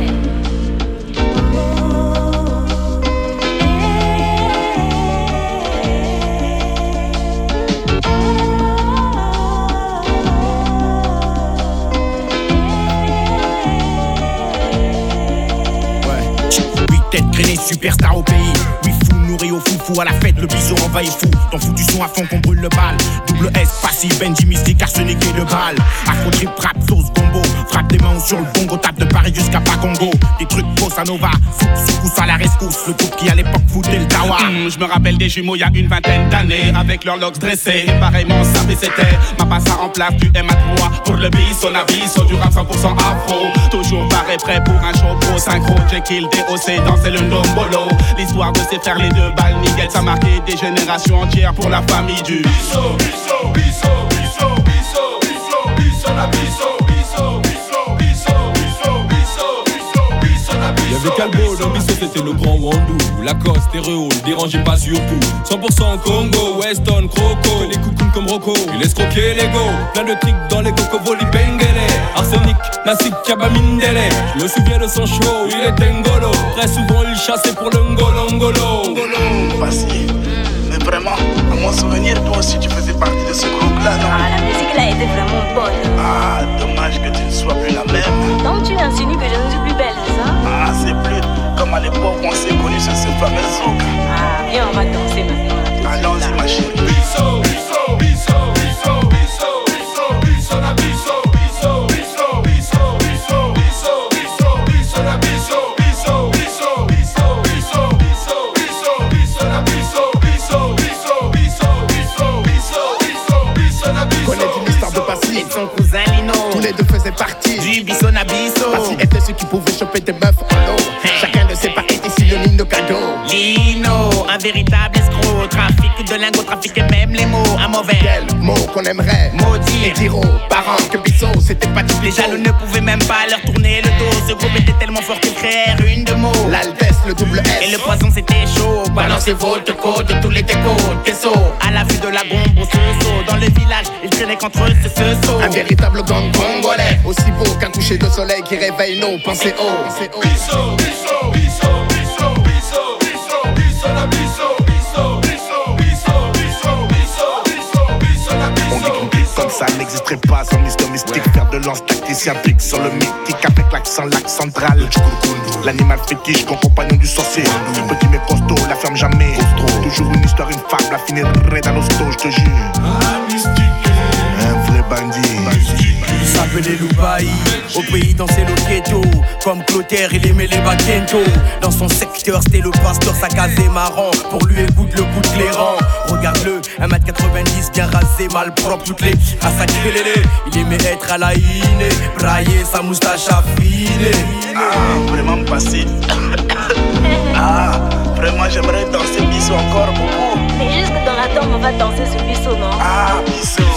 Superstar au pays, oui fou nourri au foufou à la fête, le bison envahit fou. T'en fous du son à fond qu'on brûle le bal. Double S, passif, Benji mystique, arsenic et le bal. Afro trip, rap, sauce, gombo. Frappe des mains sur le bongo, tape de Paris jusqu'à Pacongo. Des trucs bossa nova, foot, secousse à la rescousse. Le groupe qui à l'époque foutait le tawa. mmh, Je me rappelle des jumeaux il y a une vingtaine d'années, avec leurs locks dressés. Et pareillement savait c'était ma passe en place du M à trois. Pour le bis, on avis, du rap cent pour cent afro. Toujours pareil prêt pour un show pro. Synchro, Jekyll, D O C, danser le ndombolo. L'histoire de ses frères, les deux balles nickel, ça marquait des générations entières pour la famille du Bisso, Bisso, Bisso, Bisso, Bisso, Bisso, Bisso, la Bisso, Bisso, Bisso, Bisso, Bisso, Bisso, Bisso, Bisso, la Bisso. Y'avait Calbo, dans Bisso c'était le grand Wandou. Lacoste et Réo, dérangez pas surtout. cent pour cent Congo, Weston, Croco. Les coucounes comme Rocco, il laisse croquer les go. Plein de tricks dans les cocovoli bengele. Arsenic, Nassik, Kabamindele. Je me souviens de son show, il était ngolo. Très souvent il chassait pour le ngolo, ngolo. Voici. Mais vraiment, à mon souvenir, toi aussi tu faisais partie de ce groupe-là, non? Ah, la musique là était vraiment bonne. Ah, dommage que tu ne sois plus la même. Donc tu insinues que je ne suis plus belle, c'est ça? Ah, c'est plus comme à l'époque on s'est connus sur ce fameux zouk. Ah, viens, on va danser maintenant. Allons-y, ma chérie. Bisso, Bisso, Bisso, Bisso, Bisso, Bisso, Bisso, la Bisso, Bisso, Bisso, Bisso, Bisso, Bisso, Bisso, Bisso, la Bisso, Bisso, Bisso, Bisso. Connaît une histoire de Passy et de son cousin Lino. Tous les deux faisaient partie du Bisson à Bisso. Passy était ceux qui pouvaient choper des meufs en eau. Chacun de ses pas était synonyme de cadeau. Lino, un véritable escroc. Trafic de lingots, trafiquait même les mots. Un mauvais Quel mot qu'on aimerait maudire et dire aux parents que Bisso c'était pas tout. Les jaloux ne pouvaient même pas leur tourner le dos. Ce groupe était tellement fort qu'ils créèrent une de mots. L'Altesse, le double S. Et le poison c'était chaud. Balancez votre code de tous les décos. Queso, à la vue de la gombe au ce dans le village, ils traînaient contre eux, c'est ce saut. Un véritable gang congolais, aussi beau qu'un coucher de soleil qui réveille nos pensées haut. Bisso, Bisso, Bisso, Bisso, Bisso, Bisso, Bisso, la Bisso, Bisso, Bisso, Bisso, Bisso, Bisso, Bisso, Bisso, la Bisso. On dit qu'une clique comme ça n'existerait pas sans Mister Mystique. Faire de lance tacticien pique sur le mythique avec l'accent, l'axe central. L'animal fétiche, comme compagnon du sorcier. Petit mais costaud, la ferme jamais. Toujours une histoire, une fable, la finirait dans l'hosto, je te jure. Un vrai bandit. Il s'appelait Loubaï, au pays dansait le ghetto. Comme Clotaire, il aimait les baquentos. Dans son secteur, c'était le pasteur, sa case est marrant. Pour lui, écoute le coup de clairant. Regarde-le, un mètre quatre-vingt-dix, bien rasé, mal propre, toutes les à sa clé. Il aimait être à la iné, brailler sa moustache affinée. Ah, vraiment passé. Ah, vraiment, j'aimerais danser Bisso encore beaucoup. Mais juste que dans la tombe, on va danser ce Bisso, non? Ah, Bisso.